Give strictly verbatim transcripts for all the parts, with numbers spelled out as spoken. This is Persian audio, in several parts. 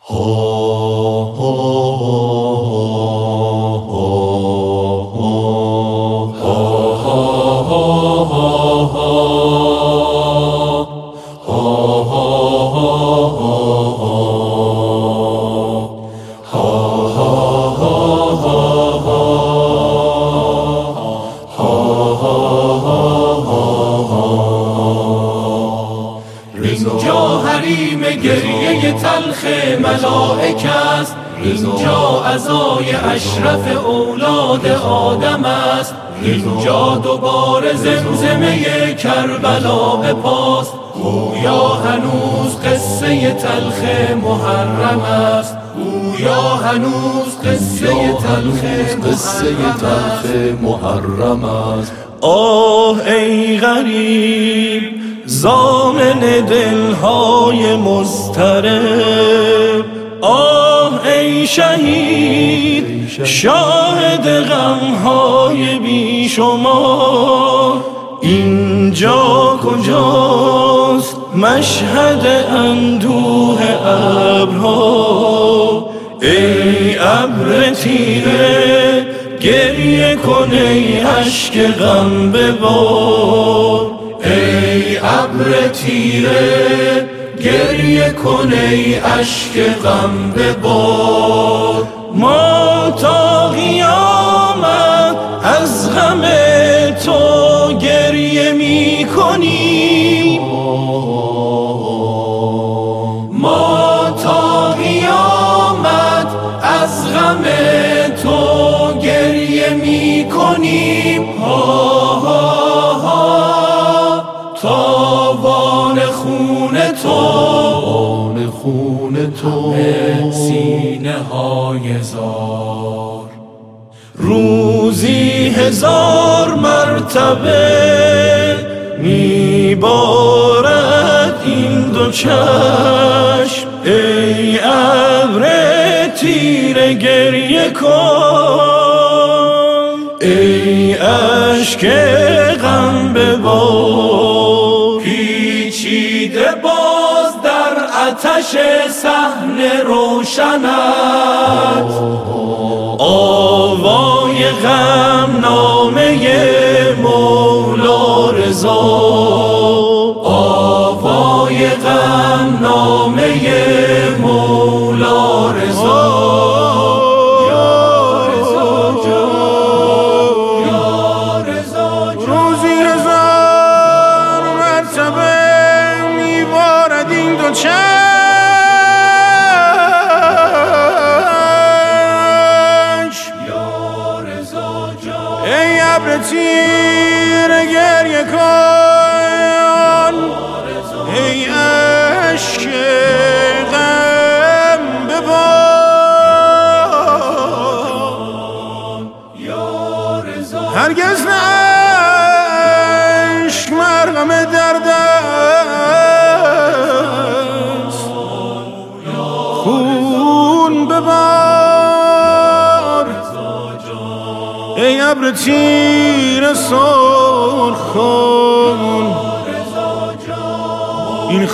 اینجا حریم گریه تلخ ملائک است، اینجا عزای اشرف اولاد آدم است، اینجا دوباره زمزمه کربلا به پاست، گویا هنوز قصه تلخ محرم است، گویا هنوز قصه تلخ محرم است. آه ای غریب ضامن دلهای مضطرب، آه ای شهید شاهد غمهای بی شمار، اینجا کجاست مشهد اندوه ابرها؟ ای ابر تیره گریه کن ای اشک غم ببار، ای ابر تیره گریه کن ای اشک غم ببار. ما تا قیامت از غم تو گریه می کنیم، ما تا قیامت از غم تو گریه می کنیم. ها ها ها تاوان خون تو، تاوان خون تو سینه های زار، روزی هزار مرتبه میبارد این دو چشم، ای ابر تیره گریه کن ای اشک غم ببار. پیچیده باز در آتش صحنه روشنت، آوای غم نامه مولا رضا، آوای غم نامه مولا رضا. روزی هزار مرتبه میبارد این دو چشم، ای ابر تیره گریه کن ای اشک غم ببار. هرگز نه اشک مرهم درد است، خون ببار ای ابر تیره سرخ کن این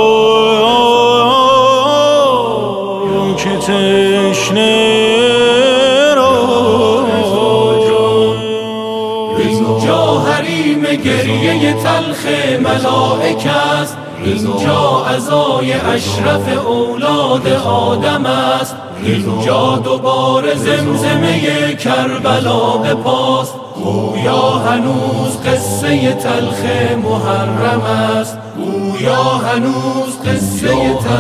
خاک تشنه را. اینجا حریم گریه تلخ ملائک است، اینجا عزای اشرف اولاد آدم است، اینجا دوباره زمزمه کربلا به پاست، گویا هنوز قصه تلخ محرم است، گویا هنوز قصه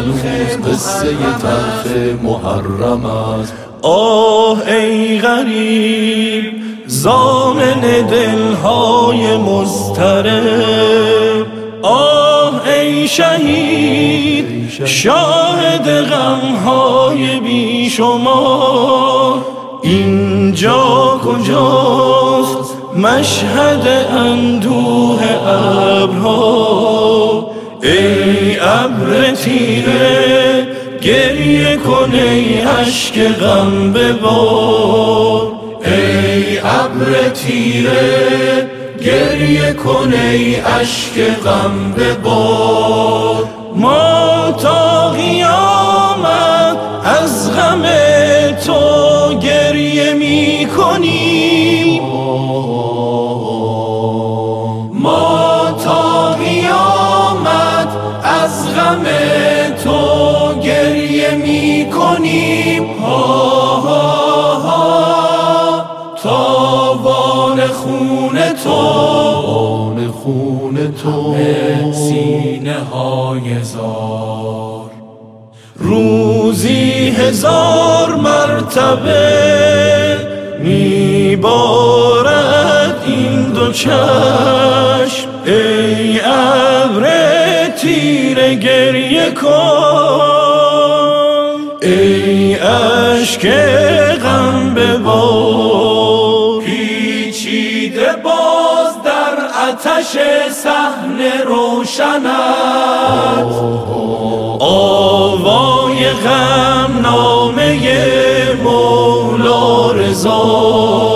تلخ محرم است. آه ای غریب ضامن دلهای مضطرب، آه ای شهید شاهد غمهای بی شمار، اینجا کجاست مشهد اندوه ابرها؟ ای ابر تیره گریه کن ای اشک غم ببار، ای ابر تیره گریه کن ای اشک غم ببار. ما تا قیامت کنیم ها ها ها تاوان خون تو، تاوان خون تو، سینه های زار. روزی هزار مرتبه میبارد این دو چشم، ای ابر تیره گریه کن، ای اشک غم ببار. پیچیده باز در آتش صحنه روشنت، آوای غم نامه مولا رضا.